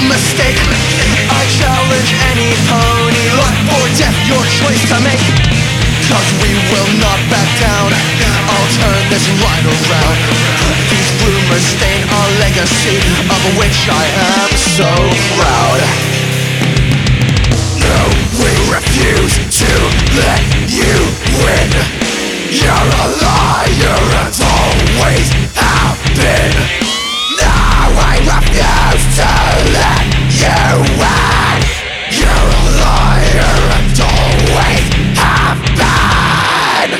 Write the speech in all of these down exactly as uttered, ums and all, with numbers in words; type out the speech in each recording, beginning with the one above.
mistake. I challenge any pony, life or death, your choice to make. Cause we will not back down, I'll turn this right around. These rumors stain our legacy, of which I am so proud. No, we refuse to let you win. You're a liar and always have been. No, I refuse to let you win. You're a liar and always have been.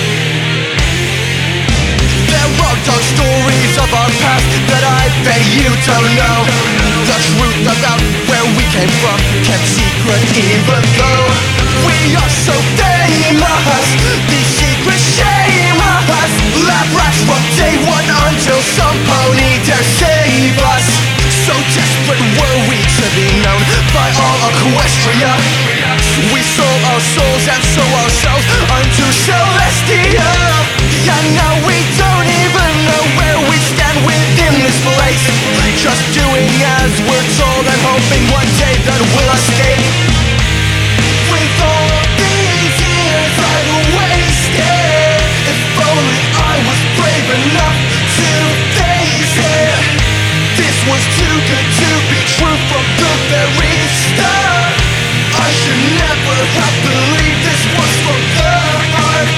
There are dark stories of our past that I bet you don't know. The truth about where we came from, kept secret even though we are so famous. These secrets shame us. Lab rats from day one until some pony dare save us. So desperate were we to be known by all Equestria. We sold our souls and sold ourselves unto Celestia. And now we don't even know where we stand within this place. Just doing as we're told and hoping one day that we'll escape. With all these years I've wasted, if only I was brave enough to face it. This was too good to be true from the very start. I should never have believed this was from the heart.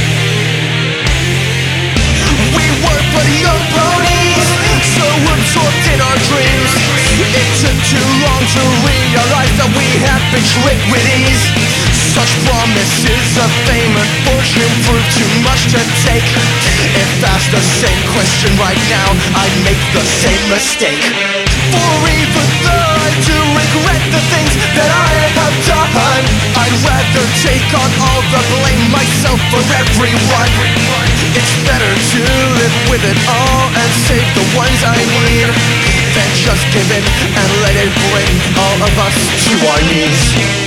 We were but young ponies, so absorbed in our dreams. It took too long to realize that we had been tricked with ease. Such promises of fame and fortune proved too much to take. If asked the same question right now, I'd make the same mistake. For even though I do regret the things that I have done, I'd rather take on all the blame myself for everyone. It's better to live with it all and save the ones I need, than just give in and let it bring all of us to our knees.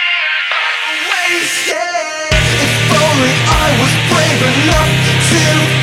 If only I was brave enough to